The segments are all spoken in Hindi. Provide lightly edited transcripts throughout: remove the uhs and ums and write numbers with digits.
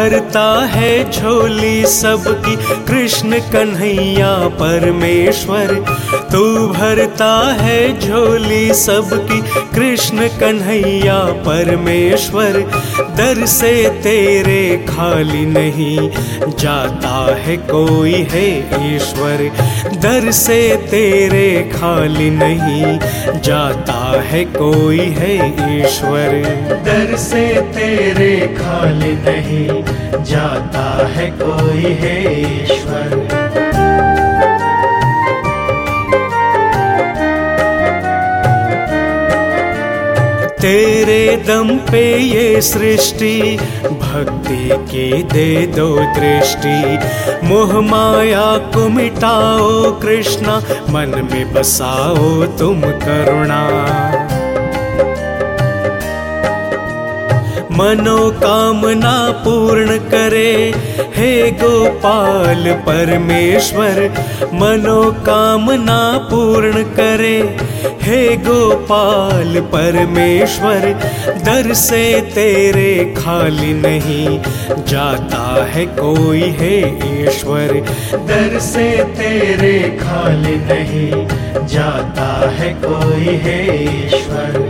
भरता है झोली सबकी कृष्ण कन्हैया परमेश्वर। तू भरता है झोली सबकी कृष्ण कन्हैया परमेश्वर। दर से तेरे खाली नहीं जाता है कोई है ईश्वर। दर से तेरे खाली नहीं जाता है कोई है ईश्वर। दर से तेरे खाली नहीं जाता है कोई है ईश्वर। तेरे दम पे ये सृष्टि भक्ति की दे दो दृष्टि। मोह माया को मिटाओ कृष्णा, मन में बसाओ तुम करुणा। मनोकामना पूर्ण करे हे गोपाल परमेश्वर। मनोकामना पूर्ण करे हे गोपाल परमेश्वर। दर से तेरे खाली नहीं जाता है कोई है ईश्वर। दर से तेरे खाली नहीं जाता है कोई है ईश्वर।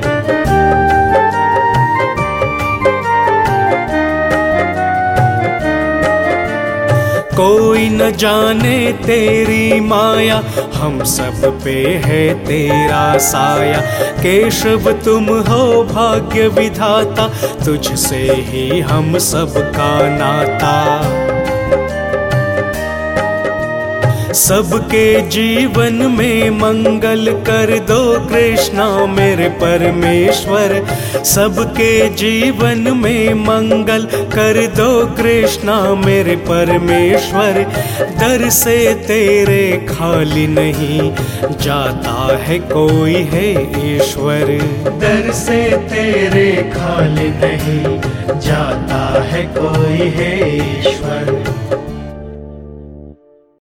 कोई न जाने तेरी माया, हम सब पे है तेरा साया। केशव तुम हो भाग्य विधाता, तुझसे ही हम सब का नाता। सबके जीवन में मंगल कर दो कृष्णा मेरे परमेश्वर। सबके जीवन में मंगल कर दो कृष्णा मेरे परमेश्वर। दर से तेरे खाली नहीं जाता है कोई है ईश्वर। दर से तेरे खाली नहीं जाता है कोई है ईश्वर।